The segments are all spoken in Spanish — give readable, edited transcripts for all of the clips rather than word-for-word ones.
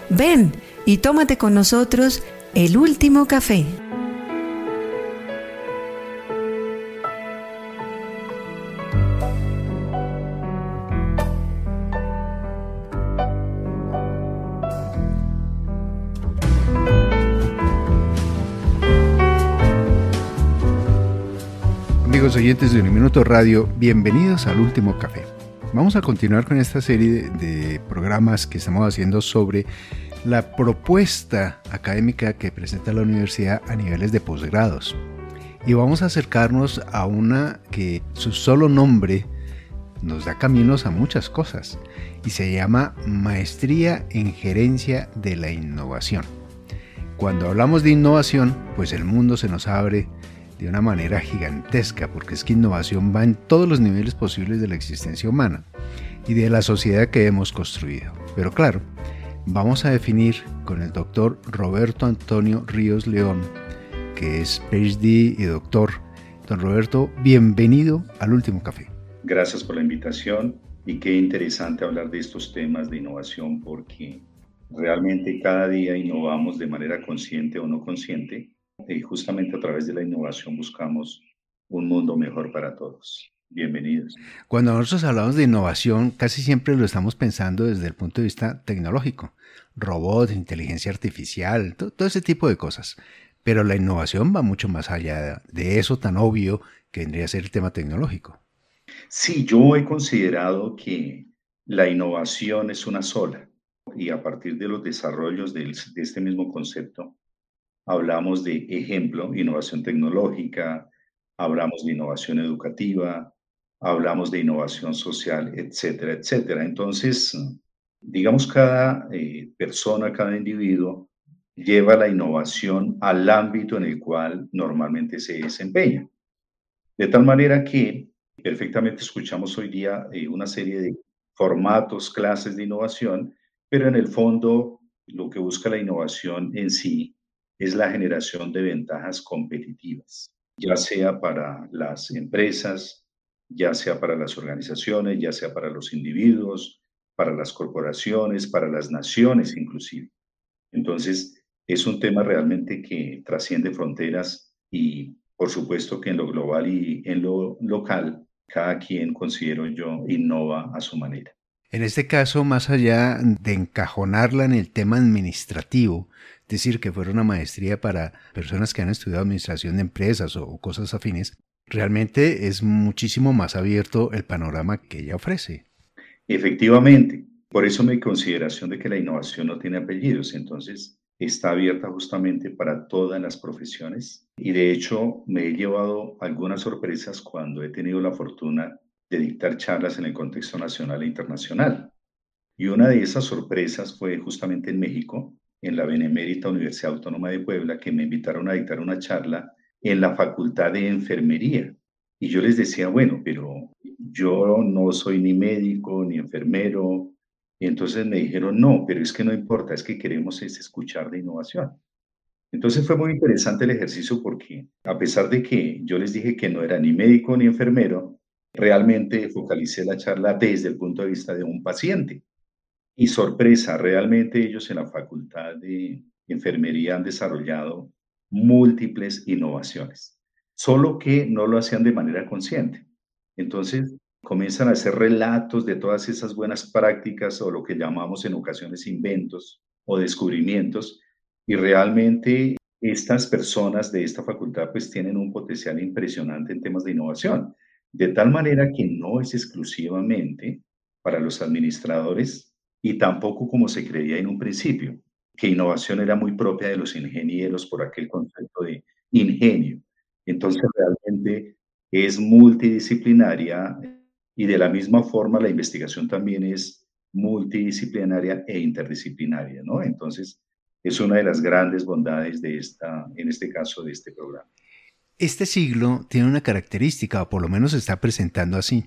Ven y tómate con nosotros el último café. Amigos oyentes de Uniminuto Radio, bienvenidos al Último Café. Vamos a continuar con esta serie de programas que estamos haciendo sobre la propuesta académica que presenta la universidad a niveles de posgrados. Y vamos a acercarnos a una que su solo nombre nos da caminos a muchas cosas y se llama Maestría en Gerencia de la Innovación. Cuando hablamos de innovación, pues el mundo se nos abre de una manera gigantesca, porque es que innovación va en todos los niveles posibles de la existencia humana y de la sociedad que hemos construido. Pero claro, vamos a definir con el doctor Roberto Antonio Ríos León, que es PhD y doctor. Don Roberto, bienvenido al Último Café. Gracias por la invitación y qué interesante hablar de estos temas de innovación, porque realmente cada día innovamos de manera consciente o no consciente. Y justamente a través de la innovación buscamos un mundo mejor para todos. Bienvenidos. Cuando nosotros hablamos de innovación, casi siempre lo estamos pensando desde el punto de vista tecnológico. Robots, inteligencia artificial, todo ese tipo de cosas. Pero la innovación va mucho más allá de eso tan obvio que vendría a ser el tema tecnológico. Sí, yo he considerado que la innovación es una sola. Y a partir de los desarrollos de este mismo concepto, hablamos de ejemplo, innovación tecnológica, hablamos de innovación educativa, hablamos de innovación social, etcétera, etcétera. Entonces, digamos, cada persona, cada individuo lleva la innovación al ámbito en el cual normalmente se desempeña. De tal manera que perfectamente escuchamos hoy día una serie de formatos, clases de innovación, pero en el fondo lo que busca la innovación en sí es la generación de ventajas competitivas, ya sea para las empresas, ya sea para las organizaciones, ya sea para los individuos, para las corporaciones, para las naciones inclusive. Entonces, es un tema realmente que trasciende fronteras y por supuesto que en lo global y en lo local, cada quien, considero yo, innova a su manera. En este caso, más allá de encajonarla en el tema administrativo, es decir, que fuera una maestría para personas que han estudiado administración de empresas o cosas afines, realmente es muchísimo más abierto el panorama que ella ofrece. Efectivamente, por eso mi consideración de que la innovación no tiene apellidos, entonces está abierta justamente para todas las profesiones y de hecho me he llevado algunas sorpresas cuando he tenido la fortuna de dictar charlas en el contexto nacional e internacional. Y una de esas sorpresas fue justamente en México, en la Benemérita Universidad Autónoma de Puebla, que me invitaron a dictar una charla en la Facultad de Enfermería. Y yo les decía, bueno, pero yo no soy ni médico ni enfermero. Y entonces me dijeron, no, pero es que no importa, es que queremos es escuchar de innovación. Entonces fue muy interesante el ejercicio porque a pesar de que yo les dije que no era ni médico ni enfermero, realmente focalicé la charla desde el punto de vista de un paciente. Y sorpresa, realmente ellos en la Facultad de Enfermería han desarrollado múltiples innovaciones, solo que no lo hacían de manera consciente. Entonces, comienzan a hacer relatos de todas esas buenas prácticas o lo que llamamos en ocasiones inventos o descubrimientos, y realmente estas personas de esta facultad pues tienen un potencial impresionante en temas de innovación, de tal manera que no es exclusivamente para los administradores y tampoco como se creía en un principio, que innovación era muy propia de los ingenieros por aquel concepto de ingenio. Entonces realmente es multidisciplinaria y de la misma forma la investigación también es multidisciplinaria e interdisciplinaria, ¿no? Entonces es una de las grandes bondades de en este caso, de este programa. Este siglo tiene una característica, o por lo menos se está presentando así.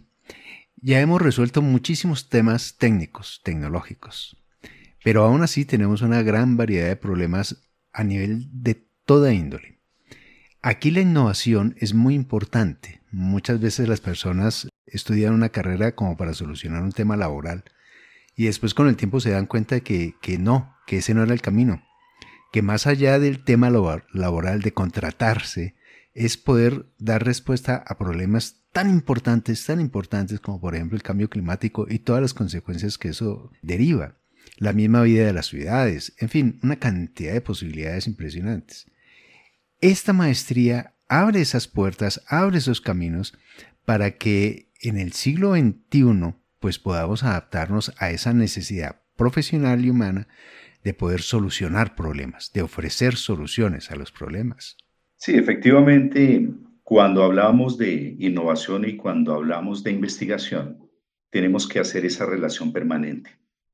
Ya hemos resuelto muchísimos temas técnicos, tecnológicos, pero aún así tenemos una gran variedad de problemas a nivel de toda índole. Aquí la innovación es muy importante. Muchas veces las personas estudian una carrera como para solucionar un tema laboral y después con el tiempo se dan cuenta de que no, que ese no era el camino, que más allá del tema laboral de contratarse, es poder dar respuesta a problemas tan importantes como por ejemplo el cambio climático y todas las consecuencias que eso deriva, la misma vida de las ciudades, en fin, una cantidad de posibilidades impresionantes. Esta maestría abre esas puertas, abre esos caminos para que en el siglo XXI pues podamos adaptarnos a esa necesidad profesional y humana de poder solucionar problemas, de ofrecer soluciones a los problemas. Sí, efectivamente, cuando hablamos de innovación y cuando hablamos de investigación, tenemos que hacer esa relación permanente,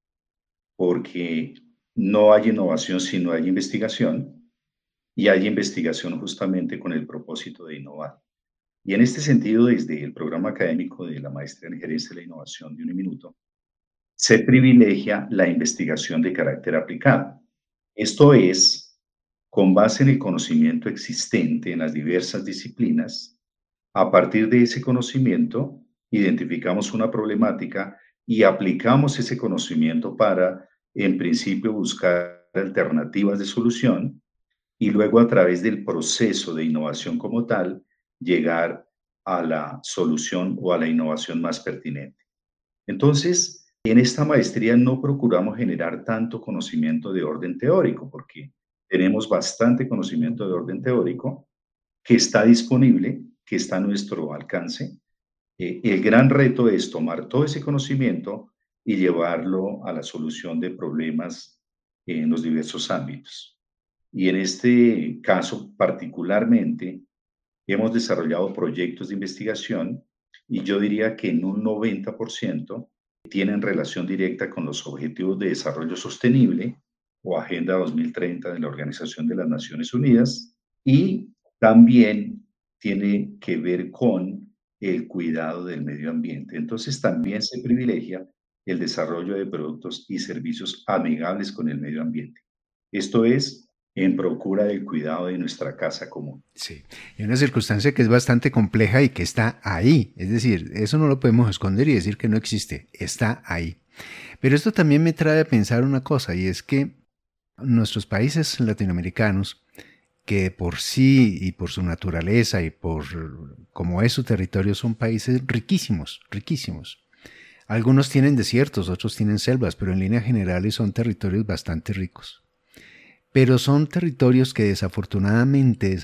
porque no hay innovación si no hay investigación, y hay investigación justamente con el propósito de innovar. Y en este sentido, desde el programa académico de la Maestría en Gerencia de la Innovación de Uniminuto, se privilegia la investigación de carácter aplicado. Esto es, con base en el conocimiento existente en las diversas disciplinas, a partir de ese conocimiento, identificamos una problemática y aplicamos ese conocimiento para, en principio, buscar alternativas de solución y luego a través del proceso de innovación como tal, llegar a la solución o a la innovación más pertinente. Entonces, en esta maestría no procuramos generar tanto conocimiento de orden teórico, porque tenemos bastante conocimiento de orden teórico que está disponible, que está a nuestro alcance. El gran reto es tomar todo ese conocimiento y llevarlo a la solución de problemas en los diversos ámbitos. Y en este caso particularmente, hemos desarrollado proyectos de investigación y yo diría que en un 90% tienen relación directa con los Objetivos de Desarrollo Sostenible o Agenda 2030 de la Organización de las Naciones Unidas y también tiene que ver con el cuidado del medio ambiente. Entonces también se privilegia el desarrollo de productos y servicios amigables con el medio ambiente. Esto es en procura del cuidado de nuestra casa común. Sí, y una circunstancia que es bastante compleja y que está ahí, es decir, eso no lo podemos esconder y decir que no existe, está ahí. Pero esto también me trae a pensar una cosa, y es que nuestros países latinoamericanos, que por sí y por su naturaleza y por cómo es su territorio, son países riquísimos, riquísimos. Algunos tienen desiertos, otros tienen selvas, pero en líneas generales son territorios bastante ricos. Pero son territorios que desafortunadamente,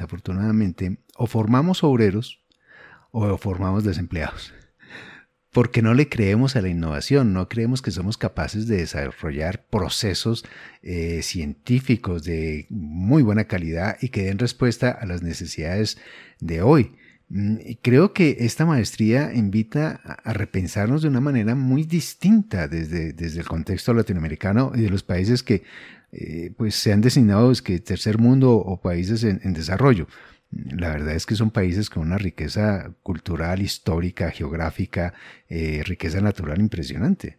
o formamos obreros o formamos desempleados. Porque no le creemos a la innovación, no creemos que somos capaces de desarrollar procesos científicos de muy buena calidad y que den respuesta a las necesidades de hoy. Y creo que esta maestría invita a repensarnos de una manera muy distinta desde el contexto latinoamericano y de los países que pues se han designado que tercer mundo o países en desarrollo. La verdad es que son países con una riqueza cultural, histórica, geográfica, riqueza natural impresionante.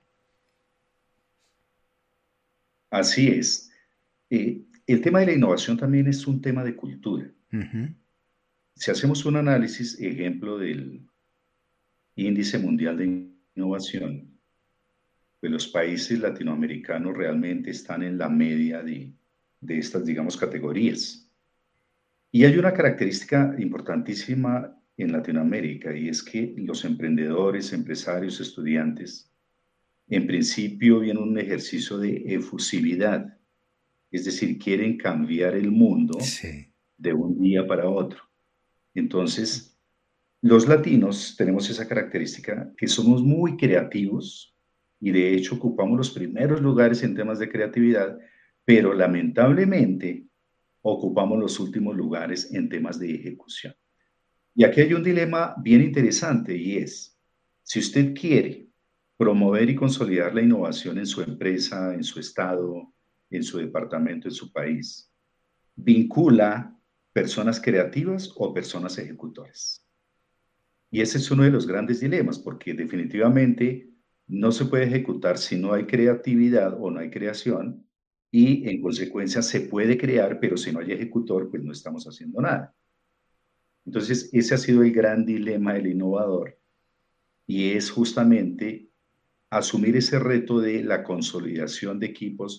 Así es. El tema de la innovación también es un tema de cultura. Uh-huh. Si hacemos un análisis, ejemplo del Índice Mundial de Innovación, pues los países latinoamericanos realmente están en la media de estas, digamos, categorías. Y hay una característica importantísima en Latinoamérica y es que los emprendedores, empresarios, estudiantes, en principio viene un ejercicio de efusividad, es decir, quieren cambiar el mundo de un día para otro. Entonces, los latinos tenemos esa característica que somos muy creativos y de hecho ocupamos los primeros lugares en temas de creatividad, pero lamentablemente ocupamos los últimos lugares en temas de ejecución. Y aquí hay un dilema bien interesante y es, si usted quiere promover y consolidar la innovación en su empresa, en su estado, en su departamento, en su país, ¿vincula personas creativas o personas ejecutoras? Y ese es uno de los grandes dilemas, porque definitivamente no se puede ejecutar si no hay creatividad o no hay creación, y en consecuencia se puede crear, pero si no hay ejecutor, pues no estamos haciendo nada. Entonces, ese ha sido el gran dilema del innovador, y es justamente asumir ese reto de la consolidación de equipos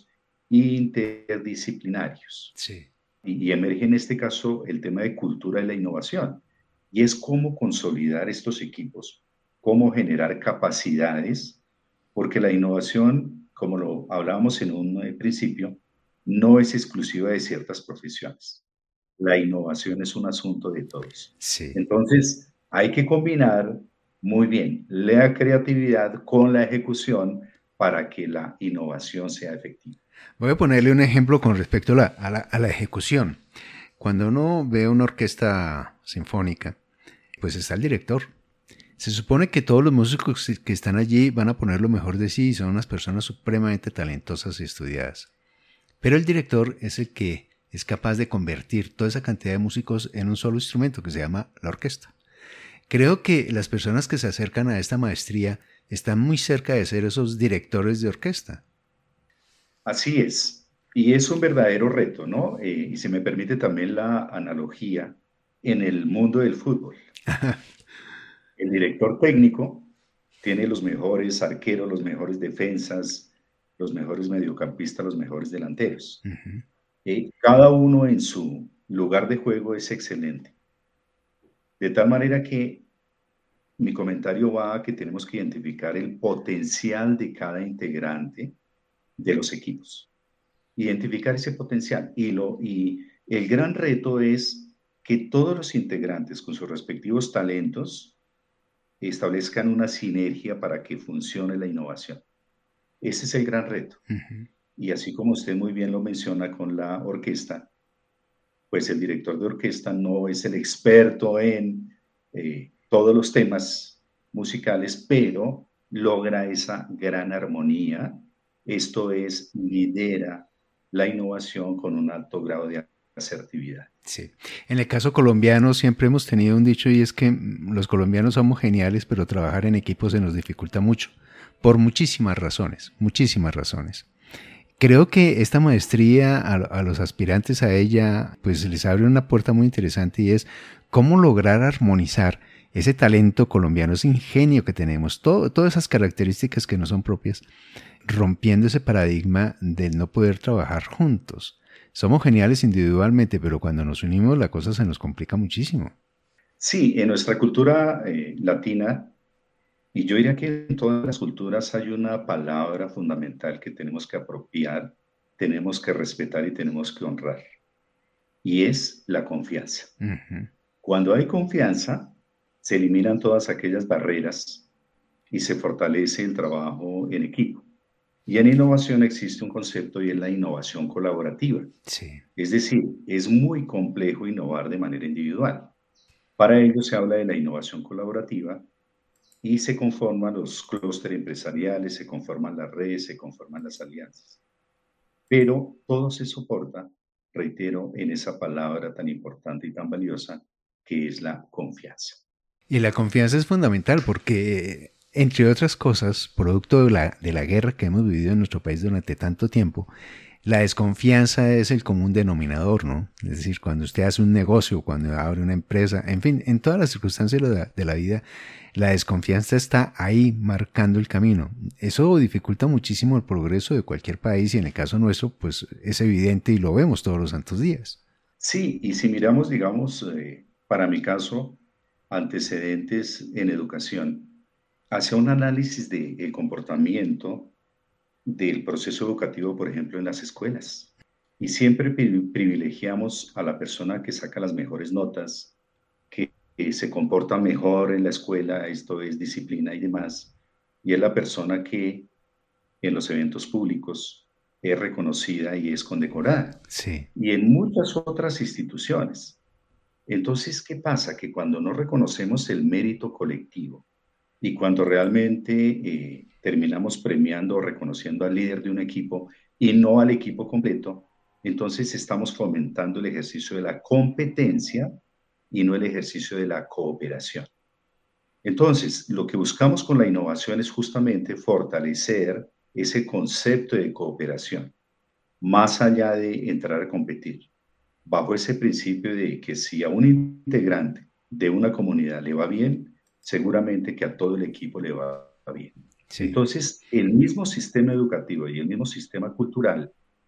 interdisciplinarios. Sí. Y emerge en este caso el tema de cultura y la innovación. Y es cómo consolidar estos equipos, cómo generar capacidades, porque la innovación, como lo hablábamos en un principio, no es exclusiva de ciertas profesiones. La innovación es un asunto de todos. Sí. Entonces, hay que combinar muy bien la creatividad con la ejecución para que la innovación sea efectiva. Voy a ponerle un ejemplo con respecto a la ejecución. Cuando uno ve una orquesta sinfónica, pues está el director. Se supone que todos los músicos que están allí van a poner lo mejor de sí y son unas personas supremamente talentosas y estudiadas. Pero el director es el que es capaz de convertir toda esa cantidad de músicos en un solo instrumento que se llama la orquesta. Creo que las personas que se acercan a esta maestría están muy cerca de ser esos directores de orquesta. Así es. Y es un verdadero reto, ¿no? Y si me permite también la analogía en el mundo del fútbol. El director técnico tiene los mejores arqueros, los mejores defensas, los mejores mediocampistas, los mejores delanteros. Uh-huh. Cada uno en su lugar de juego es excelente. De tal manera que mi comentario va a que tenemos que identificar el potencial de cada integrante de los equipos. Identificar ese potencial. Y el gran reto es que todos los integrantes con sus respectivos talentos establezcan una sinergia para que funcione la innovación. Ese es el gran reto. Uh-huh. Y así como usted muy bien lo menciona con la orquesta, pues el director de orquesta no es el experto en todos los temas musicales, pero logra esa gran armonía. Esto es, lidera la innovación con un alto grado de asertividad. Sí. En el caso colombiano siempre hemos tenido un dicho y es que los colombianos somos geniales, pero trabajar en equipo se nos dificulta mucho, por muchísimas razones, muchísimas razones. Creo que esta maestría a los aspirantes a ella pues les abre una puerta muy interesante y es cómo lograr armonizar ese talento colombiano, ese ingenio que tenemos, todas esas características que no son propias, rompiendo ese paradigma del no poder trabajar juntos. Somos geniales individualmente, pero cuando nos unimos la cosa se nos complica muchísimo. Sí, en nuestra cultura latina, y yo diría que en todas las culturas hay una palabra fundamental que tenemos que apropiar, tenemos que respetar y tenemos que honrar, y es la confianza. Uh-huh. Cuando hay confianza, se eliminan todas aquellas barreras y se fortalece el trabajo en equipo. Y en innovación existe un concepto y es la innovación colaborativa. Sí. Es decir, es muy complejo innovar de manera individual. Para ello se habla de la innovación colaborativa y se conforman los clústeres empresariales, se conforman las redes, se conforman las alianzas. Pero todo se soporta, reitero, en esa palabra tan importante y tan valiosa que es la confianza. Y la confianza es fundamental porque, entre otras cosas, producto de la guerra que hemos vivido en nuestro país durante tanto tiempo, la desconfianza es el común denominador, ¿no? Es decir, cuando usted hace un negocio, cuando abre una empresa, en fin, en todas las circunstancias de la vida, la desconfianza está ahí marcando el camino. Eso dificulta muchísimo el progreso de cualquier país y en el caso nuestro, pues es evidente y lo vemos todos los santos días. Sí, y si miramos, digamos, para mi caso, antecedentes en educación, hacia un análisis del comportamiento del proceso educativo, por ejemplo, en las escuelas. Y siempre privilegiamos a la persona que saca las mejores notas, que se comporta mejor en la escuela, esto es disciplina y demás, y es la persona que en los eventos públicos es reconocida y es condecorada. Sí. Y en muchas otras instituciones. Entonces, ¿qué pasa? Que cuando no reconocemos el mérito colectivo y cuando realmente terminamos premiando o reconociendo al líder de un equipo y no al equipo completo, entonces estamos fomentando el ejercicio de la competencia y no el ejercicio de la cooperación. Entonces, lo que buscamos con la innovación es justamente fortalecer ese concepto de cooperación, más allá de entrar a competir, bajo ese principio de que si a un integrante de una comunidad le va bien, seguramente que a todo el equipo le va bien. Sí. Entonces, el mismo sistema educativo y el mismo sistema cultural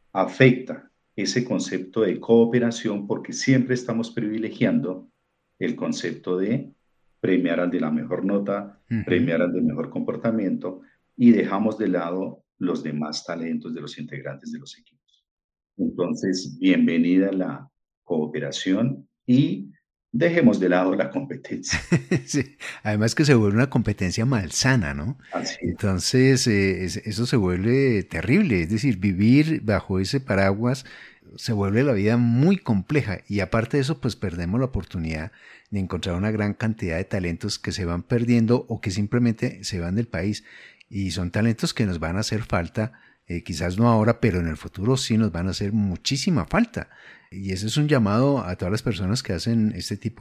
afecta ese concepto de cooperación porque siempre estamos privilegiando el concepto de premiar al de la mejor nota, Ujú. premiar al de mejor comportamiento y dejamos de lado los demás talentos de los integrantes de los equipos. Entonces, bienvenida la cooperación y dejemos de lado la competencia. Sí, además que se vuelve una competencia malsana, ¿no? Así es. Entonces, eso se vuelve terrible, es decir, vivir bajo ese paraguas se vuelve la vida muy compleja y aparte de eso, pues perdemos la oportunidad de encontrar una gran cantidad de talentos que se van perdiendo o que simplemente se van del país y son talentos que nos van a hacer falta, quizás no ahora, pero en el futuro sí nos van a hacer muchísima falta. Y ese es un llamado a todas las personas que hacen este tipo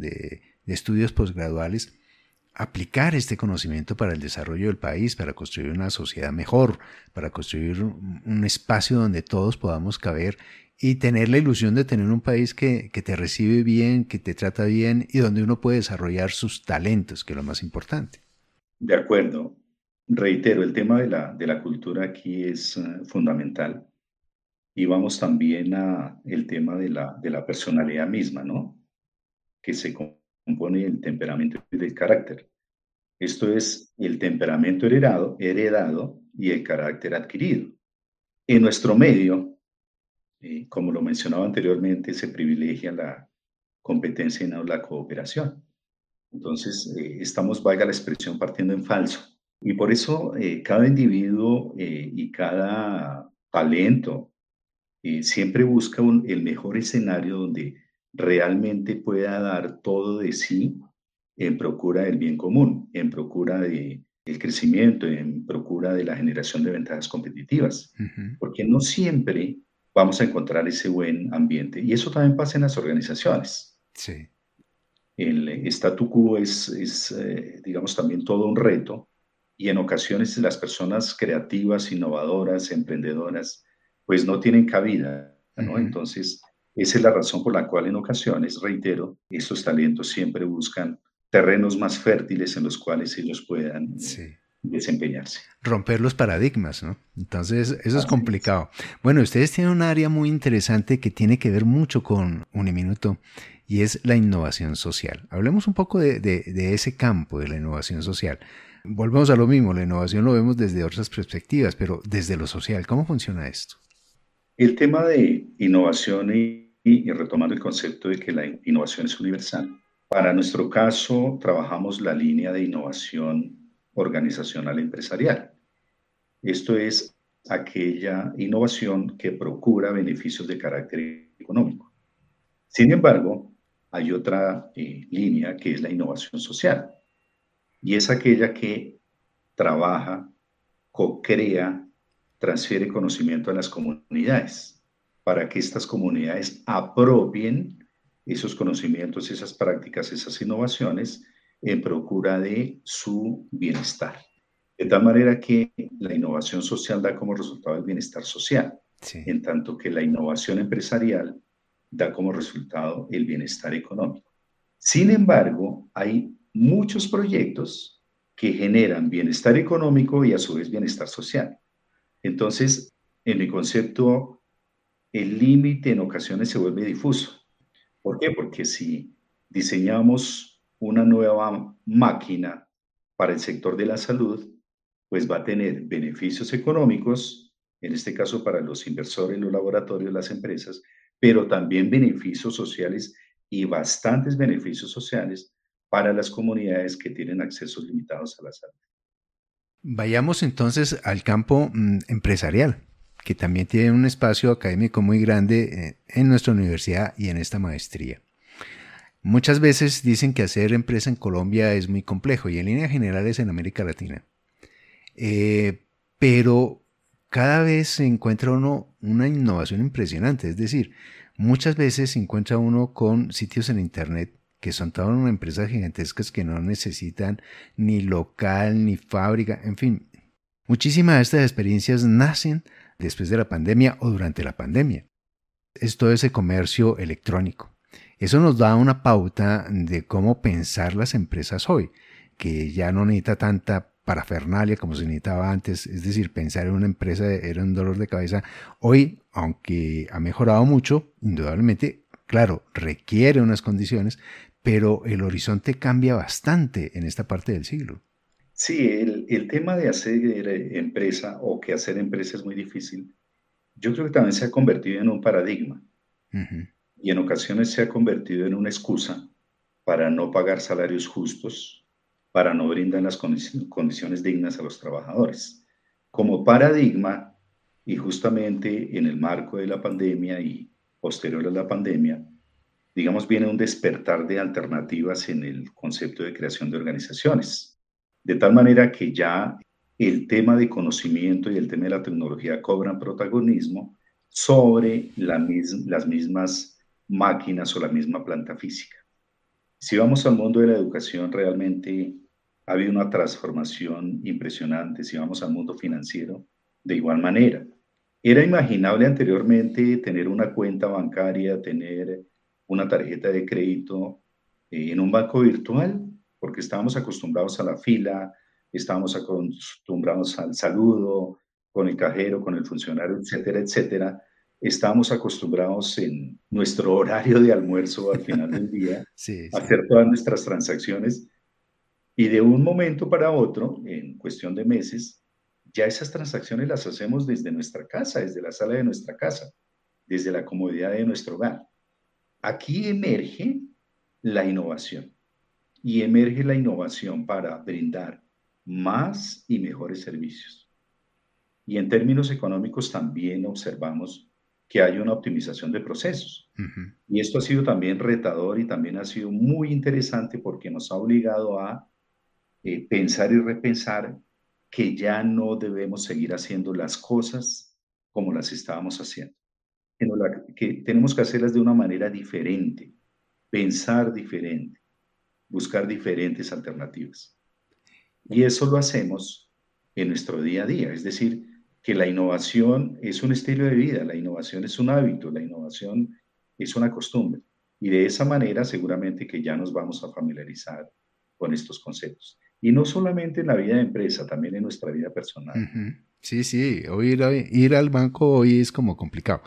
de estudios posgraduales, aplicar este conocimiento para el desarrollo del país, para construir una sociedad mejor, para construir un espacio donde todos podamos caber y tener la ilusión de tener un país que te recibe bien, que te trata bien y donde uno puede desarrollar sus talentos, que es lo más importante. De acuerdo. Reitero, el tema de la cultura aquí es fundamental. Y vamos también a el tema de la personalidad misma, ¿no? Que se compone del temperamento y del carácter. Esto es el temperamento heredado y el carácter adquirido. En nuestro medio, como lo mencionaba anteriormente, se privilegia la competencia y no la cooperación. Entonces, estamos, valga la expresión, partiendo en falso. Y por eso cada individuo y cada talento siempre busca el mejor escenario donde realmente pueda dar todo de sí en procura del bien común, en procura del crecimiento, en procura de la generación de ventajas competitivas, Ujú. porque no siempre vamos a encontrar ese buen ambiente. Y eso también pasa en las organizaciones. Sí. El statu quo digamos, también todo un reto y en ocasiones las personas creativas, innovadoras, emprendedoras, pues no tienen cabida, ¿no? Ujú. Entonces, esa es la razón por la cual en ocasiones, reitero, estos talentos siempre buscan terrenos más fértiles en los cuales ellos puedan Sí. desempeñarse. Romper los paradigmas, ¿no? Entonces, eso es Así es. complicado. Bueno, ustedes tienen un área muy interesante que tiene que ver mucho con Uniminuto y es la innovación social. Hablemos un poco de ese campo de la innovación social. Volvemos a lo mismo, la innovación lo vemos desde otras perspectivas, pero desde lo social, ¿cómo funciona esto? El tema de innovación y retomando el concepto de que la innovación es universal. Para nuestro caso, trabajamos la línea de innovación organizacional empresarial. Esto es aquella innovación que procura beneficios de carácter económico. Sin embargo, hay otra línea que es la innovación social y es aquella que trabaja, co-crea, transfiere conocimiento a las comunidades para que estas comunidades apropien esos conocimientos, esas prácticas, esas innovaciones en procura de su bienestar. De tal manera que la innovación social da como resultado el bienestar social, Sí. en tanto que la innovación empresarial da como resultado el bienestar económico. Sin embargo, hay muchos proyectos que generan bienestar económico y a su vez bienestar social. Entonces, en mi concepto, el límite en ocasiones se vuelve difuso. ¿Por qué? Porque si diseñamos una nueva máquina para el sector de la salud, pues va a tener beneficios económicos, en este caso para los inversores, los laboratorios, las empresas, pero también beneficios sociales y bastantes beneficios sociales para las comunidades que tienen accesos limitados a la salud. Vayamos entonces al campo empresarial, que también tiene un espacio académico muy grande en nuestra universidad y en esta maestría. Muchas veces dicen que hacer empresa en Colombia es muy complejo y en líneas generales en América Latina. Pero cada vez se encuentra uno una innovación impresionante. Es decir, muchas veces se encuentra uno con sitios en Internet que son todas unas empresas gigantescas que no necesitan ni local, ni fábrica, en fin. Muchísimas de estas experiencias nacen después de la pandemia o durante la pandemia. Es todo ese comercio electrónico. Eso nos da una pauta de cómo pensar las empresas hoy, que ya no necesita tanta parafernalia como se necesitaba antes, es decir, pensar en una empresa era un dolor de cabeza. Hoy, aunque ha mejorado mucho, indudablemente, claro, requiere unas condiciones, pero el horizonte cambia bastante en esta parte del siglo. Sí, el tema de hacer empresa o que hacer empresa es muy difícil. Yo creo que también se ha convertido en un paradigma Ujú. y en ocasiones se ha convertido en una excusa para no pagar salarios justos, para no brindar las condiciones dignas a los trabajadores. Como paradigma, y justamente en el marco de la pandemia y posterior a la pandemia, digamos, viene un despertar de alternativas en el concepto de creación de organizaciones. De tal manera que ya el tema de conocimiento y el tema de la tecnología cobran protagonismo sobre las mismas máquinas o la misma planta física. Si vamos al mundo de la educación, realmente ha habido una transformación impresionante. Si vamos al mundo financiero, de igual manera. Era imaginable anteriormente tener una cuenta bancaria, tener una tarjeta de crédito en un banco virtual, porque estábamos acostumbrados a la fila, estábamos acostumbrados al saludo con el cajero, con el funcionario, etcétera, etcétera. Estábamos acostumbrados en nuestro horario de almuerzo al final del día Sí, a sí. hacer todas nuestras transacciones y de un momento para otro, en cuestión de meses, ya esas transacciones las hacemos desde nuestra casa, desde la sala de nuestra casa, desde la comodidad de nuestro hogar. Aquí emerge la innovación y emerge la innovación para brindar más y mejores servicios. Y en términos económicos también observamos que hay una optimización de procesos. Ujú. Y esto ha sido también retador y también ha sido muy interesante porque nos ha obligado a pensar y repensar que ya no debemos seguir haciendo las cosas como las estábamos haciendo, sino que tenemos que hacerlas de una manera diferente, pensar diferente, buscar diferentes alternativas. Y eso lo hacemos en nuestro día a día, es decir, que la innovación es un estilo de vida, la innovación es un hábito, la innovación es una costumbre. Y de esa manera seguramente que ya nos vamos a familiarizar con estos conceptos. Y no solamente en la vida de empresa, también en nuestra vida personal. Ujú. Sí, sí, hoy ir al banco hoy es como complicado.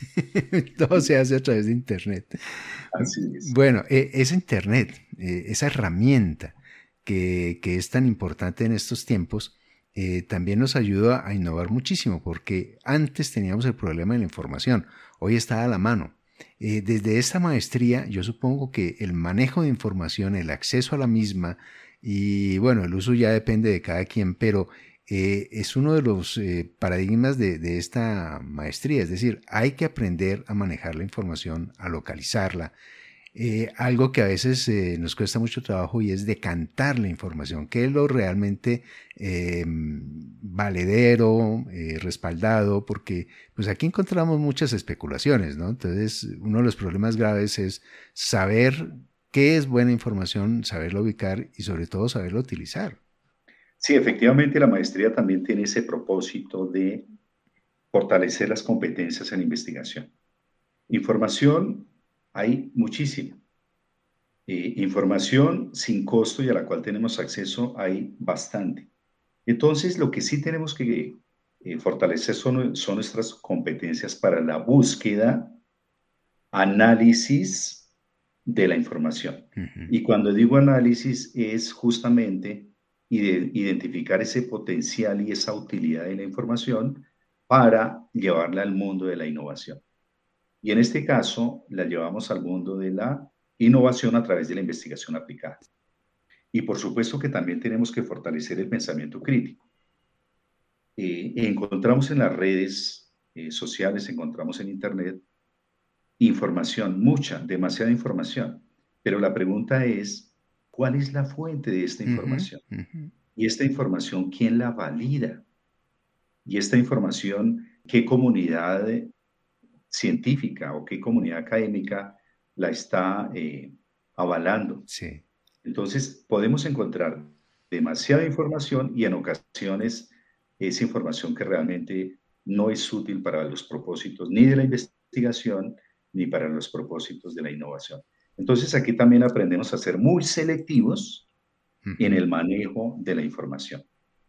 Todo se hace a través de Internet. Así es. Bueno, esa Internet, esa herramienta que es tan importante en estos tiempos, también nos ayuda a innovar muchísimo, porque antes teníamos el problema de la información, hoy está a la mano. Desde esta maestría, yo supongo que el manejo de información, el acceso a la misma, y bueno, el uso ya depende de cada quien, pero es uno de los paradigmas de esta maestría, es decir, hay que aprender a manejar la información, a localizarla, algo que a veces nos cuesta mucho trabajo y es decantar la información, que es lo realmente valedero, respaldado, porque pues aquí encontramos muchas especulaciones, ¿no? Entonces, uno de los problemas graves es saber qué es buena información, saberla ubicar y sobre todo saberla utilizar. Sí, efectivamente la maestría también tiene ese propósito de fortalecer las competencias en investigación. Información hay muchísima. Información sin costo y a la cual tenemos acceso hay bastante. Entonces, lo que sí tenemos que fortalecer son nuestras competencias para la búsqueda, análisis de la información. Uh -huh. Y cuando digo análisis es justamente identificar ese potencial y esa utilidad de la información para llevarla al mundo de la innovación. Y en este caso, la llevamos al mundo de la innovación a través de la investigación aplicada. Y por supuesto que también tenemos que fortalecer el pensamiento crítico. Encontramos en las redes sociales, encontramos en Internet información, mucha, demasiada información. Pero la pregunta es, ¿cuál es la fuente de esta Uh -huh. información? Uh -huh. Y esta información, ¿quién la valida? Y esta información, ¿qué comunidad científica o qué comunidad académica la está avalando? Sí. Entonces, podemos encontrar demasiada información y en ocasiones esa información que realmente no es útil para los propósitos ni de la investigación ni para los propósitos de la innovación. Entonces, aquí también aprendemos a ser muy selectivos Uh en -huh. el manejo de la información.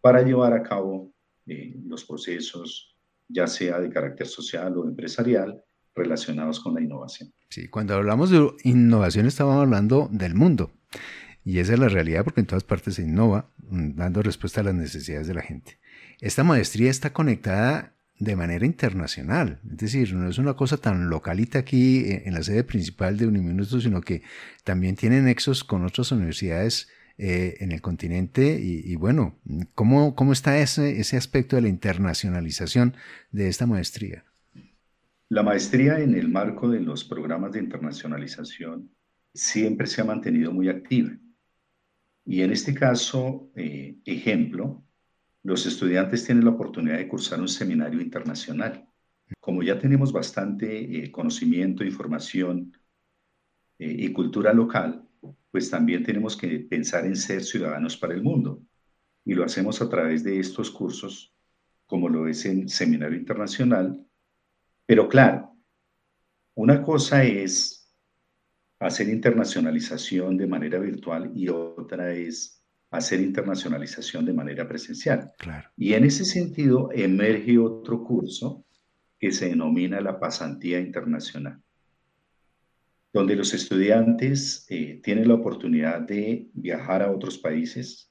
para llevar a cabo los procesos, ya sea de carácter social o empresarial, relacionados con la innovación. Sí, cuando hablamos de innovación estamos hablando del mundo. Y esa es la realidad porque en todas partes se innova, dando respuesta a las necesidades de la gente. Esta maestría está conectada de manera internacional, es decir, no es una cosa tan localita aquí en la sede principal de Uniminuto, sino que también tiene nexos con otras universidades en el continente y bueno, ¿cómo está ese aspecto de la internacionalización de esta maestría? La maestría en el marco de los programas de internacionalización siempre se ha mantenido muy activa. Y en este caso, ejemplo, los estudiantes tienen la oportunidad de cursar un seminario internacional. Como ya tenemos bastante conocimiento, información y cultura local, pues también tenemos que pensar en ser ciudadanos para el mundo. Y lo hacemos a través de estos cursos, como lo es el seminario internacional. Pero claro, una cosa es hacer internacionalización de manera virtual y otra es hacer internacionalización de manera presencial. Claro. Y en ese sentido emerge otro curso que se denomina la pasantía internacional, donde los estudiantes tienen la oportunidad de viajar a otros países,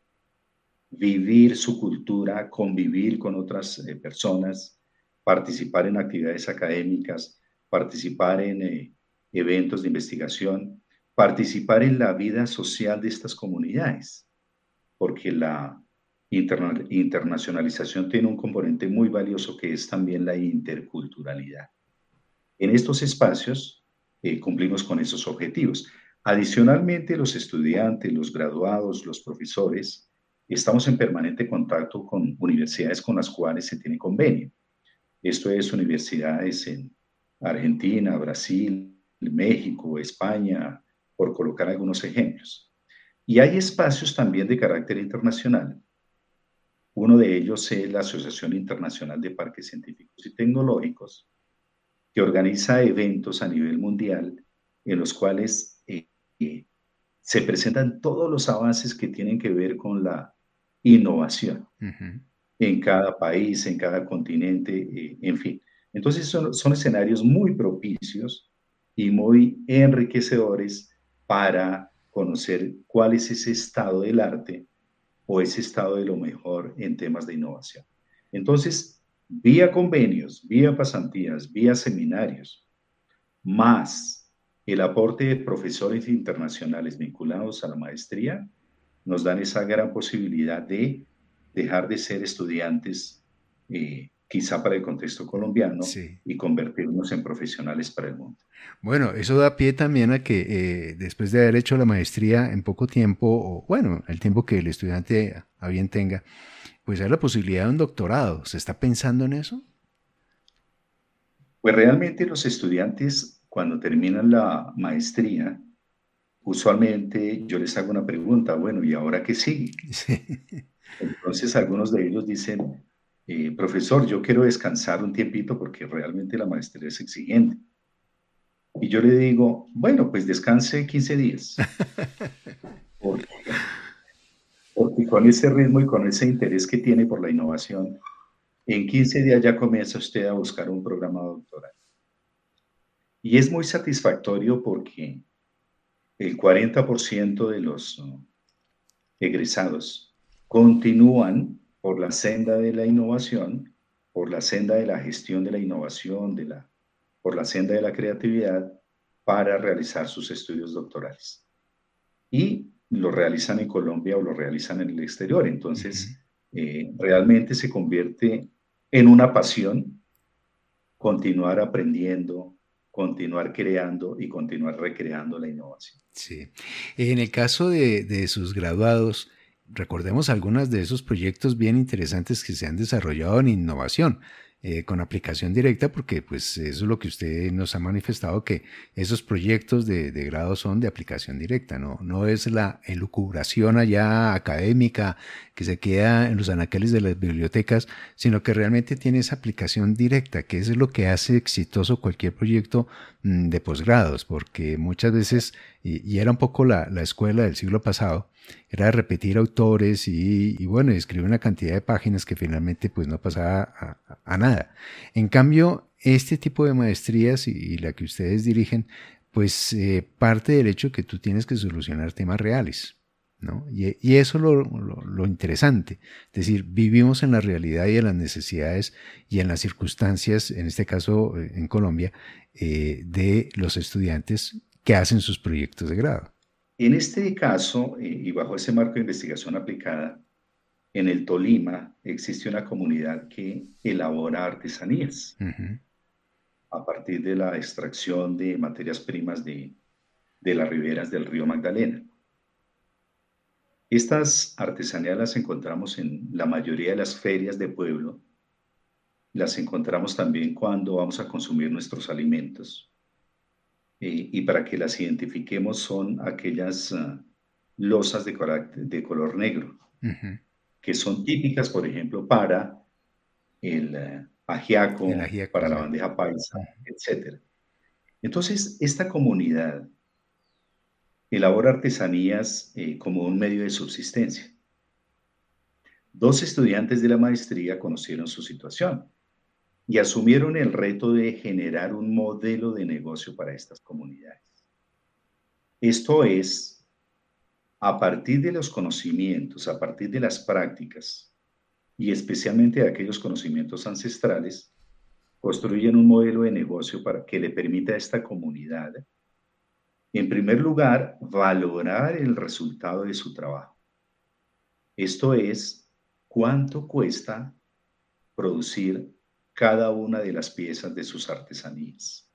vivir su cultura, convivir con otras personas, participar en actividades académicas, participar en eventos de investigación, participar en la vida social de estas comunidades, porque la internacionalización tiene un componente muy valioso que es también la interculturalidad. En estos espacios cumplimos con esos objetivos. Adicionalmente, los estudiantes, los graduados, los profesores, estamos en permanente contacto con universidades con las cuales se tiene convenio. Esto es universidades en Argentina, Brasil, México, España, por colocar algunos ejemplos. Y hay espacios también de carácter internacional. Uno de ellos es la Asociación Internacional de Parques Científicos y Tecnológicos, que organiza eventos a nivel mundial en los cuales se presentan todos los avances que tienen que ver con la innovación en cada país, en cada continente, en fin. Entonces son escenarios muy propicios y muy enriquecedores para conocer cuál es ese estado del arte o ese estado de lo mejor en temas de innovación. Entonces, vía convenios, vía pasantías, vía seminarios, más el aporte de profesores internacionales vinculados a la maestría, nos dan esa gran posibilidad de dejar de ser estudiantes quizá para el contexto colombiano, sí, y convertirnos en profesionales para el mundo. Bueno, eso da pie también a que después de haber hecho la maestría en poco tiempo, o bueno, el tiempo que el estudiante a bien tenga, pues hay la posibilidad de un doctorado. ¿Se está pensando en eso? Pues realmente los estudiantes, cuando terminan la maestría, usualmente yo les hago una pregunta, bueno, ¿y ahora qué sigue? Sí. Entonces algunos de ellos dicen, profesor, yo quiero descansar un tiempito porque realmente la maestría es exigente. Y yo le digo, bueno, pues descanse 15 días. Porque con ese ritmo y con ese interés que tiene por la innovación, en 15 días ya comienza usted a buscar un programa doctoral. Y es muy satisfactorio porque el 40% de los egresados continúan por la senda de la innovación, por la senda de la gestión de la innovación, por la senda de la creatividad, para realizar sus estudios doctorales. Y lo realizan en Colombia o lo realizan en el exterior. Entonces, realmente se convierte en una pasión continuar aprendiendo, continuar creando y continuar recreando la innovación. Sí. En el caso de sus graduados, recordemos algunos de esos proyectos bien interesantes que se han desarrollado en innovación, con aplicación directa, porque pues eso es lo que usted nos ha manifestado, que esos proyectos de grado son de aplicación directa, no es la elucubración allá académica que se queda en los anaqueles de las bibliotecas, sino que realmente tiene esa aplicación directa, que es lo que hace exitoso cualquier proyecto de posgrados, porque muchas veces y era un poco la escuela del siglo pasado, era repetir autores y bueno, escribir una cantidad de páginas que finalmente pues no pasaba a nada. En cambio, este tipo de maestrías y la que ustedes dirigen, pues parte del hecho que tú tienes que solucionar temas reales, ¿no? Y eso es lo interesante. Es decir, vivimos en la realidad y en las necesidades y en las circunstancias, en este caso en Colombia, de los estudiantes que hacen sus proyectos de grado. En este caso, y bajo ese marco de investigación aplicada, en el Tolima existe una comunidad que elabora artesanías Uh-huh. a partir de la extracción de materias primas de las riberas del río Magdalena. Estas artesanías las encontramos en la mayoría de las ferias de pueblo, las encontramos también cuando vamos a consumir nuestros alimentos. Y para que las identifiquemos son aquellas losas de color negro, Uh-huh. que son típicas, por ejemplo, para el El ajiaco, ajiaco, para la sí. bandeja paisa, etc. Entonces, esta comunidad elabora artesanías como un medio de subsistencia. Dos estudiantes de la maestría conocieron su situación y asumieron el reto de generar un modelo de negocio para estas comunidades. Esto es, a partir de los conocimientos, a partir de las prácticas y especialmente de aquellos conocimientos ancestrales, construyen un modelo de negocio para que le permita a esta comunidad, en primer lugar, valorar el resultado de su trabajo. Esto es, cuánto cuesta producir cada una de las piezas de sus artesanías.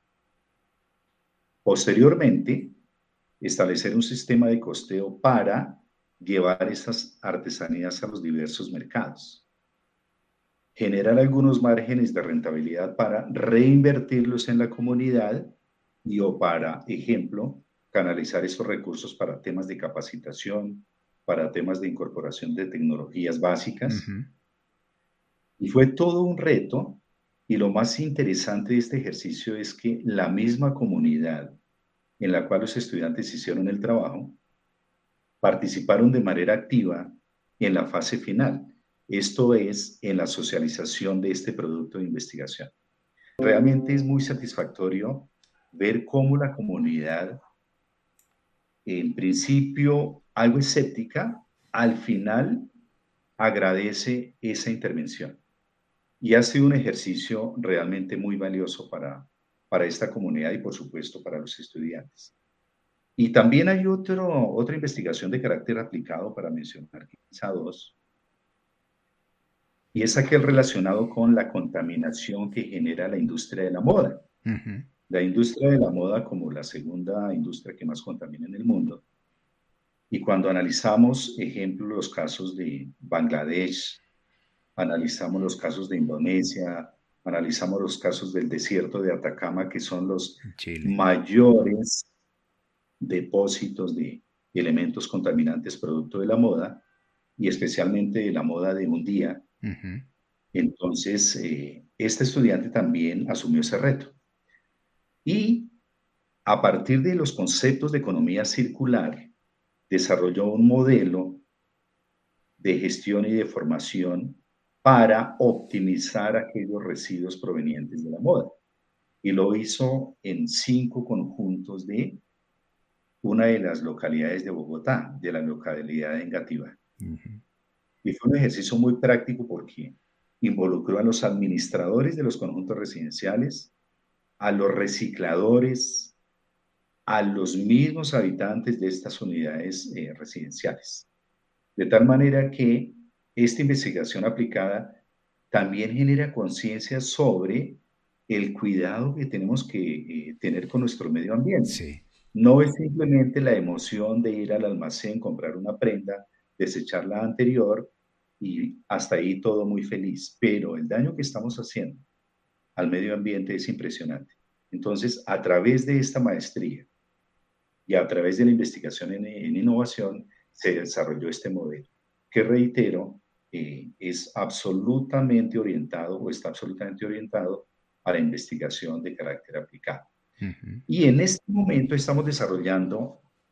Posteriormente, establecer un sistema de costeo para llevar estas artesanías a los diversos mercados. Generar algunos márgenes de rentabilidad para reinvertirlos en la comunidad y o para, ejemplo, canalizar esos recursos para temas de capacitación, para temas de incorporación de tecnologías básicas. Uh-huh. Y fue todo un reto, y lo más interesante de este ejercicio es que la misma comunidad en la cual los estudiantes hicieron el trabajo participaron de manera activa en la fase final, esto es, en la socialización de este producto de investigación. Realmente es muy satisfactorio ver cómo la comunidad, en principio algo escéptica, al final agradece esa intervención. Y ha sido un ejercicio realmente muy valioso para esta comunidad y, por supuesto, para los estudiantes. Y también hay otra investigación de carácter aplicado, para mencionar quizá dos, y es aquel relacionado con la contaminación que genera la industria de la moda. Uh-huh. La industria de la moda como la segunda industria que más contamina en el mundo. Y cuando analizamos, ejemplo, los casos de Bangladesh, analizamos los casos de Indonesia, analizamos los casos del desierto de Atacama, que son los Chile. mayores depósitos de elementos contaminantes producto de la moda, y especialmente de la moda de un día. Uh-huh. Entonces, este estudiante también asumió ese reto. Y a partir de los conceptos de economía circular, desarrolló un modelo de gestión y de formación para optimizar aquellos residuos provenientes de la moda. Y lo hizo en 5 conjuntos de una de las localidades de Bogotá, de la localidad de Engativá. Uh-huh. Y fue un ejercicio muy práctico porque involucró a los administradores de los conjuntos residenciales, a los recicladores, a los mismos habitantes de estas unidades residenciales. De tal manera que esta investigación aplicada también genera conciencia sobre el cuidado que tenemos que tener con nuestro medio ambiente. Sí. No es simplemente la emoción de ir al almacén, comprar una prenda, desechar la anterior y hasta ahí todo muy feliz, pero el daño que estamos haciendo al medio ambiente es impresionante. Entonces, a través de esta maestría y a través de la investigación en innovación, se desarrolló este modelo, que reitero, es absolutamente orientado o está absolutamente orientado a la investigación de carácter aplicado. Uh-huh. Y en este momento estamos desarrollando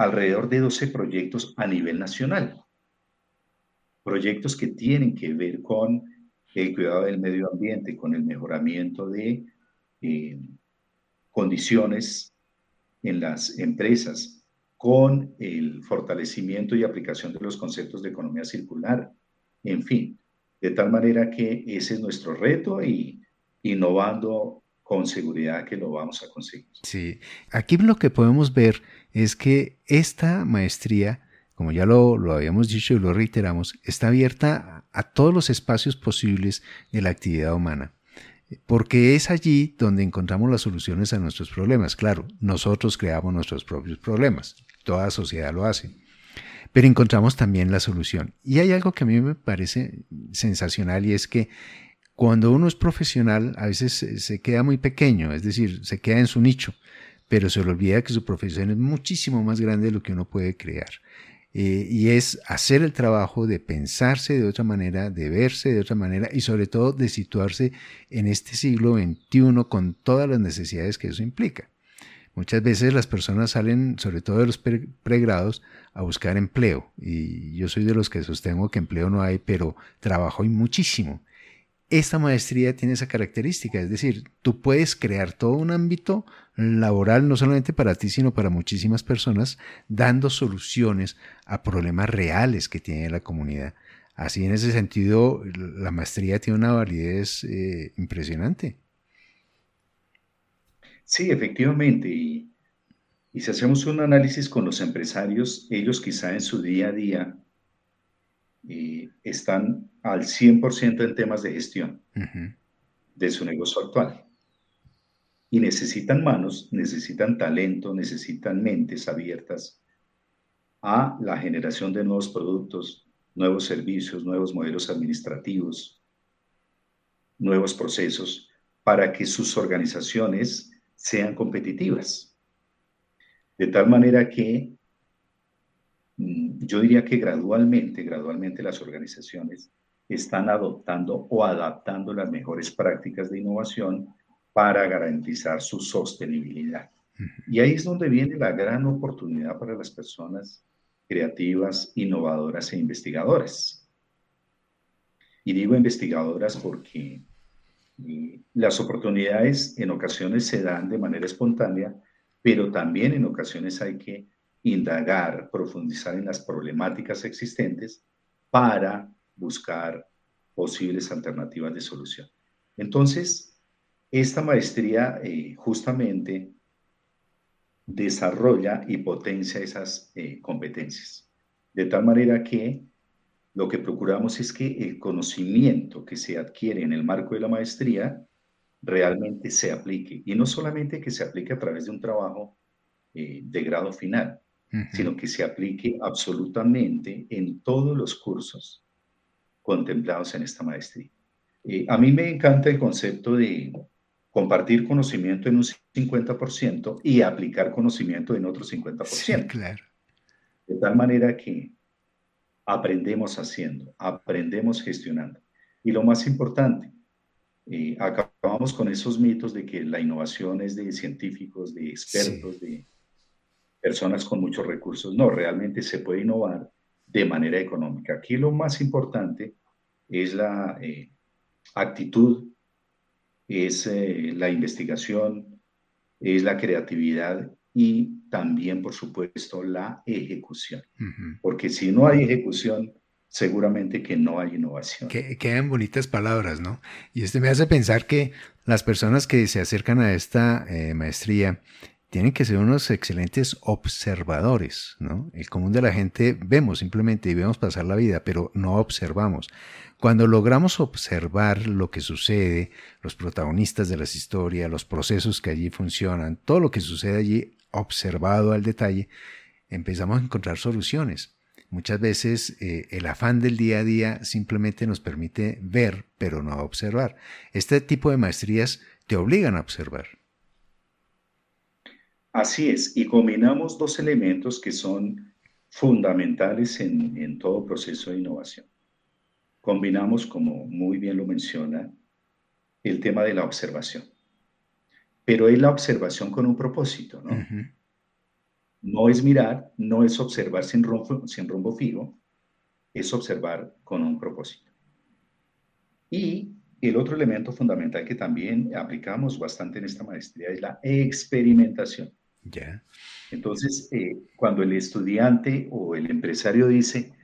alrededor de 12 proyectos a nivel nacional, proyectos que tienen que ver con el cuidado del medio ambiente, con el mejoramiento de eh, condiciones en las empresas, con el fortalecimiento y aplicación de los conceptos de economía circular, en fin, de tal manera que ese es nuestro reto y innovando con seguridad que lo vamos a conseguir. Sí, aquí lo que podemos ver es que esta maestría, como ya lo habíamos dicho y lo reiteramos, está abierta a todos los espacios posibles de la actividad humana, porque es allí donde encontramos las soluciones a nuestros problemas. Claro, nosotros creamos nuestros propios problemas, toda sociedad lo hace, pero encontramos también la solución. Y hay algo que a mí me parece sensacional y es que cuando uno es profesional a veces se queda muy pequeño, es decir, se queda en su nicho, pero se le olvida que su profesión es muchísimo más grande de lo que uno puede crear. Y es hacer el trabajo de pensarse de otra manera, de verse de otra manera y sobre todo de situarse en este siglo XXI con todas las necesidades que eso implica. Muchas veces las personas salen, sobre todo de los pregrados, a buscar empleo. Y yo soy de los que sostengo que empleo no hay, pero trabajo hay muchísimo. Esta maestría tiene esa característica, es decir, tú puedes crear todo un ámbito laboral, no solamente para ti, sino para muchísimas personas, dando soluciones a problemas reales que tiene la comunidad. Así, en ese sentido, la maestría tiene una validez impresionante. Sí, efectivamente. Y si hacemos un análisis con los empresarios, ellos quizá en su día a día están al 100% en temas de gestión Uh-huh. de su negocio actual. Y necesitan manos, necesitan talento, necesitan mentes abiertas a la generación de nuevos productos, nuevos servicios, nuevos modelos administrativos, nuevos procesos, para que sus organizaciones sean competitivas. De tal manera que yo diría que gradualmente las organizaciones están adoptando o adaptando las mejores prácticas de innovación para garantizar su sostenibilidad. Y ahí es donde viene la gran oportunidad para las personas creativas, innovadoras e investigadoras. Y digo investigadoras porque las oportunidades en ocasiones se dan de manera espontánea, pero también en ocasiones hay que indagar, profundizar en las problemáticas existentes para buscar posibles alternativas de solución. Entonces, esta maestría justamente desarrolla y potencia esas competencias, de tal manera que lo que procuramos es que el conocimiento que se adquiere en el marco de la maestría realmente se aplique. Y no solamente que se aplique a través de un trabajo de grado final, Uh-huh. sino que se aplique absolutamente en todos los cursos contemplados en esta maestría. A mí me encanta el concepto de compartir conocimiento en un 50% y aplicar conocimiento en otro Sí, 50%. claro. De tal manera que aprendemos haciendo, aprendemos gestionando. Y lo más importante, acabamos con esos mitos de que la innovación es de científicos, de Sí. expertos, de personas con muchos recursos. No, realmente se puede innovar de manera económica. Aquí lo más importante es la actitud, es la investigación, es la creatividad y también, por supuesto, la ejecución. Uh-huh. Porque si no hay ejecución, seguramente que no hay innovación. Quedan bonitas palabras, ¿no? Y esto me hace pensar que las personas que se acercan a esta maestría tienen que ser unos excelentes observadores, ¿no? El común de la gente vemos simplemente y vemos pasar la vida, pero no observamos. Cuando logramos observar lo que sucede, los protagonistas de las historias, los procesos que allí funcionan, todo lo que sucede allí observado al detalle, empezamos a encontrar soluciones. Muchas veces el afán del día a día simplemente nos permite ver, pero no observar. Este tipo de maestrías te obligan a observar. Así es, y combinamos dos elementos que son fundamentales en todo proceso de innovación. Combinamos, como muy bien lo menciona, el tema de la observación, pero es la observación con un propósito, ¿no? Uh-huh. No es mirar, no es observar sin rumbo fijo, es observar con un propósito. Y el otro elemento fundamental que también aplicamos bastante en esta maestría es la experimentación. Ya. Entonces, cuando el estudiante o el empresario dice,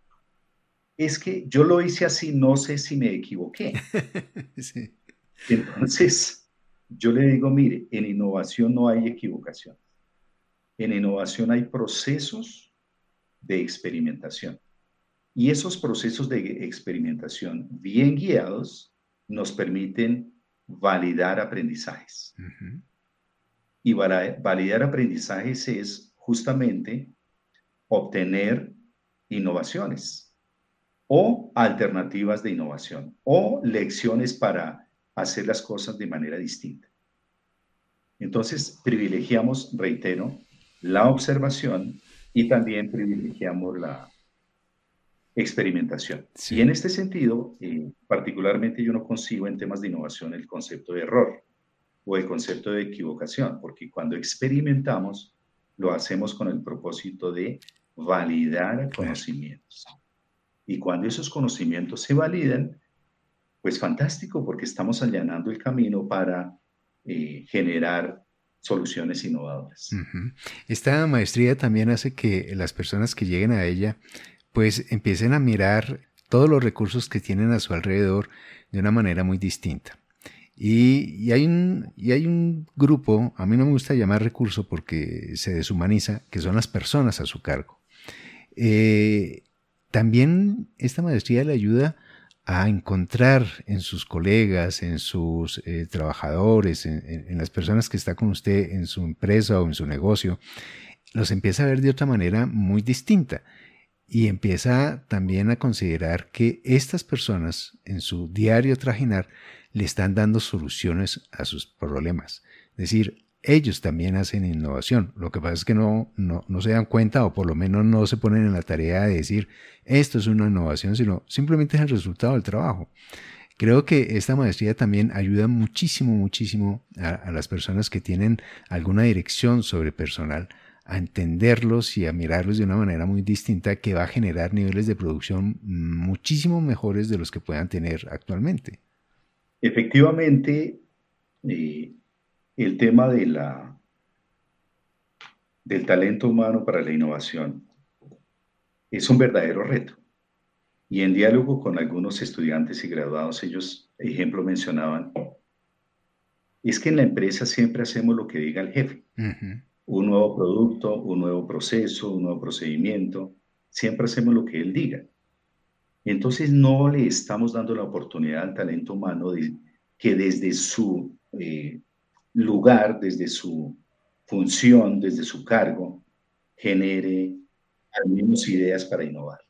es que yo lo hice así, no sé si me equivoqué. Sí. Entonces, yo le digo, mire, en innovación no hay equivocación. En innovación hay procesos de experimentación. Y esos procesos de experimentación bien guiados nos permiten validar aprendizajes. Ujú. Y validar aprendizajes es justamente obtener innovaciones o alternativas de innovación o lecciones para hacer las cosas de manera distinta. Entonces, privilegiamos, reitero, la observación y también privilegiamos la experimentación. Y Sí. en este sentido, particularmente yo no concibo en temas de innovación el concepto de error o el concepto de equivocación, porque cuando experimentamos, lo hacemos con el propósito de validar Claro. conocimientos. Y cuando esos conocimientos se validan, pues fantástico, porque estamos allanando el camino para generar soluciones innovadoras. Ujú. Esta maestría también hace que las personas que lleguen a ella pues empiecen a mirar todos los recursos que tienen a su alrededor de una manera muy distinta. Y hay un grupo, a mí no me gusta llamar recurso porque se deshumaniza, que son las personas a su cargo. Eh, También esta maestría le ayuda a encontrar en sus colegas, en sus trabajadores, en las personas que está con usted en su empresa o en su negocio, los empieza a ver de otra manera muy distinta y empieza también a considerar que estas personas en su diario trajinar le están dando soluciones a sus problemas. Es decir, ellos también hacen innovación. Lo que pasa es que no se dan cuenta o por lo menos no se ponen en la tarea de decir esto es una innovación, sino simplemente es el resultado del trabajo. Creo que esta maestría también ayuda muchísimo, muchísimo a las personas que tienen alguna dirección sobre personal a entenderlos y a mirarlos de una manera muy distinta que va a generar niveles de producción muchísimo mejores de los que puedan tener actualmente. Efectivamente, el tema del talento humano para la innovación es un verdadero reto. Y en diálogo con algunos estudiantes y graduados, ellos, ejemplo, mencionaban, es que en la empresa siempre hacemos lo que diga el jefe. Ujú. Un nuevo producto, un nuevo proceso, un nuevo procedimiento, siempre hacemos lo que él diga. Entonces no le estamos dando la oportunidad al talento humano de que desde su lugar, desde su función, desde su cargo, genere al menos ideas para innovar.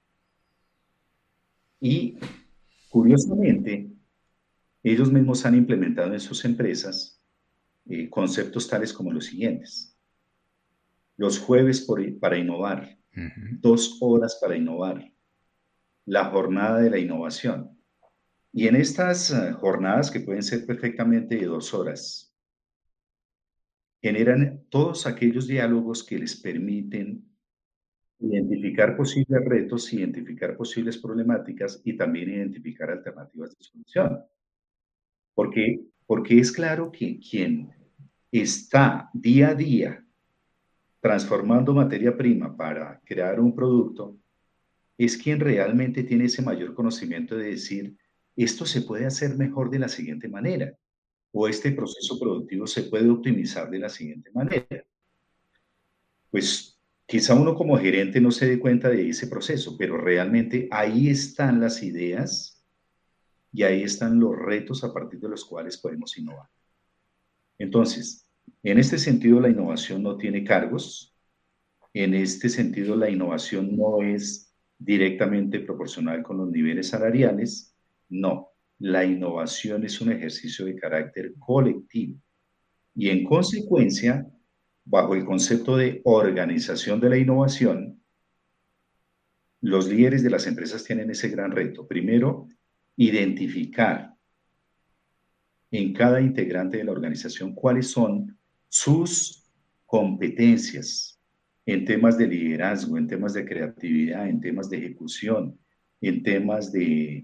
Y curiosamente, ellos mismos han implementado en sus empresas conceptos tales como los siguientes. Los jueves para innovar, Ujú. 2 horas para innovar, la jornada de la innovación. Y en estas jornadas, que pueden ser perfectamente de 2 horas, generan todos aquellos diálogos que les permiten identificar posibles retos, identificar posibles problemáticas y también identificar alternativas de solución. Porque es claro que quien está día a día transformando materia prima para crear un producto es quien realmente tiene ese mayor conocimiento de decir, esto se puede hacer mejor de la siguiente manera, o este proceso productivo se puede optimizar de la siguiente manera. Pues quizá uno como gerente no se dé cuenta de ese proceso, pero realmente ahí están las ideas y ahí están los retos a partir de los cuales podemos innovar. Entonces, en este sentido, la innovación no tiene cargos. En este sentido, la innovación no es directamente proporcional con los niveles salariales. No, la innovación es un ejercicio de carácter colectivo. Y en consecuencia, bajo el concepto de organización de la innovación, los líderes de las empresas tienen ese gran reto. Primero, identificar en cada integrante de la organización cuáles son sus competencias, en temas de liderazgo, en temas de creatividad, en temas de ejecución, en temas de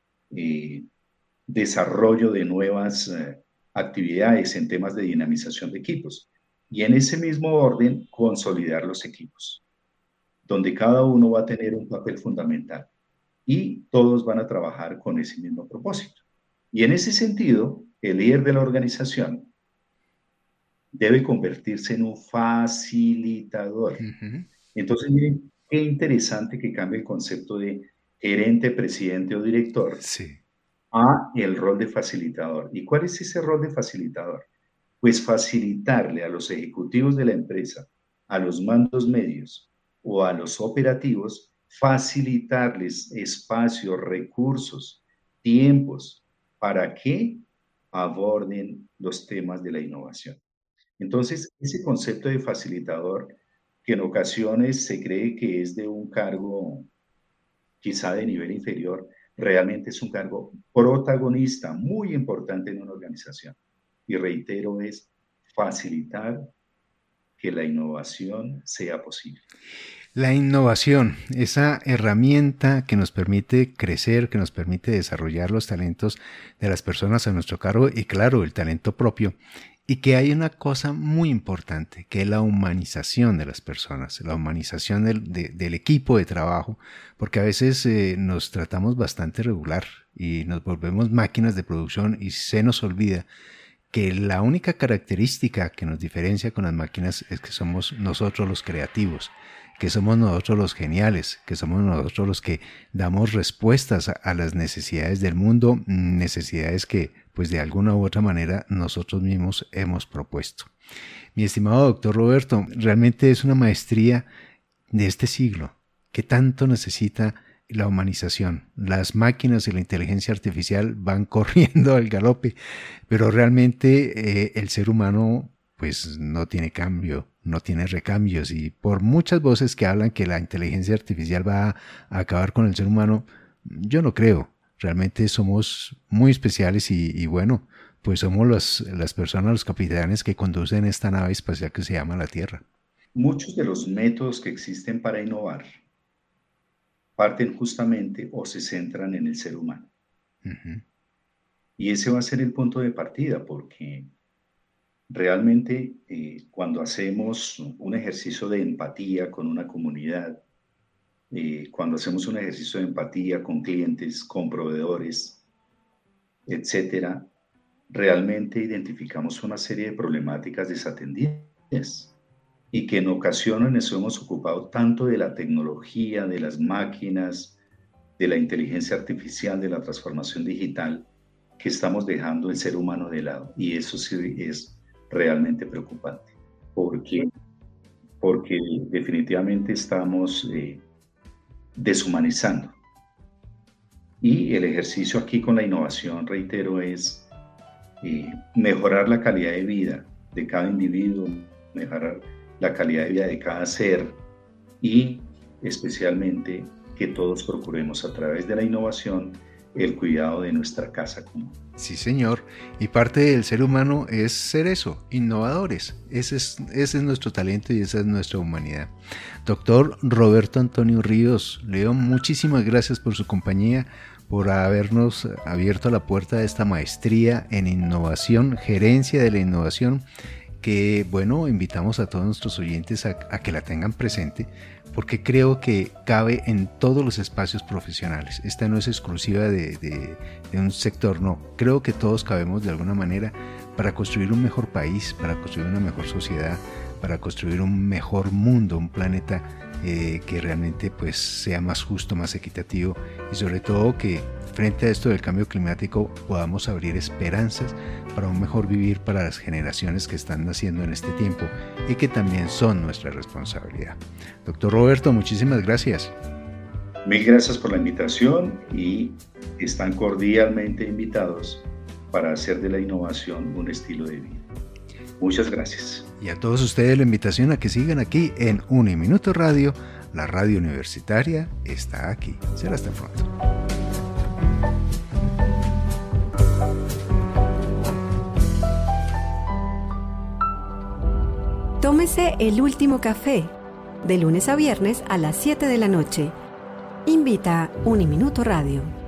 desarrollo de nuevas actividades, en temas de dinamización de equipos. Y en ese mismo orden, consolidar los equipos, donde cada uno va a tener un papel fundamental y todos van a trabajar con ese mismo propósito. Y en ese sentido, el líder de la organización debe convertirse en un facilitador. Entonces, miren, qué interesante que cambie el concepto de gerente, presidente o director a el rol de facilitador. ¿Y cuál es ese rol de facilitador? Pues facilitarle a los ejecutivos de la empresa, a los mandos medios o a los operativos, facilitarles espacios, recursos, tiempos para que aborden los temas de la innovación. Entonces, ese concepto de facilitador, que en ocasiones se cree que es de un cargo quizá de nivel inferior, realmente es un cargo protagonista muy importante en una organización. Y reitero, es facilitar que la innovación sea posible. La innovación, esa herramienta que nos permite crecer, que nos permite desarrollar los talentos de las personas a nuestro cargo y, claro, el talento propio. Y que hay una cosa muy importante, que es la humanización de las personas, la humanización del equipo de trabajo, porque a veces nos tratamos bastante regular y nos volvemos máquinas de producción y se nos olvida que la única característica que nos diferencia con las máquinas es que somos nosotros los creativos, que somos nosotros los geniales, que somos nosotros los que damos respuestas a las necesidades del mundo, necesidades que pues de alguna u otra manera nosotros mismos hemos propuesto. Mi estimado doctor Roberto, realmente es una maestría de este siglo. ¿Qué tanto necesita la humanización? Las máquinas y la inteligencia artificial van corriendo al galope, pero realmente el ser humano pues no tiene cambio, no tiene recambios, y por muchas voces que hablan que la inteligencia artificial va a acabar con el ser humano, yo no creo. Realmente somos muy especiales y bueno, pues somos las personas, los capitanes que conducen esta nave espacial que se llama la Tierra. Muchos de los métodos que existen para innovar parten justamente o se centran en el ser humano. Y ese va a ser el punto de partida, porque realmente cuando hacemos un ejercicio de empatía con una comunidad, cuando hacemos un ejercicio de empatía con clientes, con proveedores, etcétera, realmente identificamos una serie de problemáticas desatendidas y que en ocasiones nos hemos ocupado tanto de la tecnología, de las máquinas, de la inteligencia artificial, de la transformación digital, que estamos dejando el ser humano de lado. Y eso sí es realmente preocupante, porque definitivamente estamos deshumanizando. Y el ejercicio aquí con la innovación, reitero, es mejorar la calidad de vida de cada individuo, mejorar la calidad de vida de cada ser y especialmente que todos procuremos a través de la innovación el cuidado de nuestra casa común. Sí, señor. Y parte del ser humano es ser eso, innovadores. Ese es nuestro talento y esa es nuestra humanidad. Doctor Roberto Antonio Ríos, Leo, muchísimas gracias por su compañía, por habernos abierto la puerta de esta maestría en innovación, gerencia de la innovación, que, bueno, invitamos a todos nuestros oyentes a que la tengan presente, porque creo que cabe en todos los espacios profesionales. Esta no es exclusiva de un sector, no. Creo que todos cabemos de alguna manera para construir un mejor país, para construir una mejor sociedad, para construir un mejor mundo, un planeta que realmente pues sea más justo, más equitativo, y sobre todo que frente a esto del cambio climático podamos abrir esperanzas para un mejor vivir para las generaciones que están naciendo en este tiempo y que también son nuestra responsabilidad. Doctor Roberto, muchísimas gracias. Mil gracias por la invitación y están cordialmente invitados para hacer de la innovación un estilo de vida. Muchas gracias. Y a todos ustedes la invitación a que sigan aquí en Uniminuto Radio. La radio universitaria está aquí. Será hasta pronto. Tómese el último café, de lunes a viernes a las 7 de la noche. Invita Uniminuto Radio.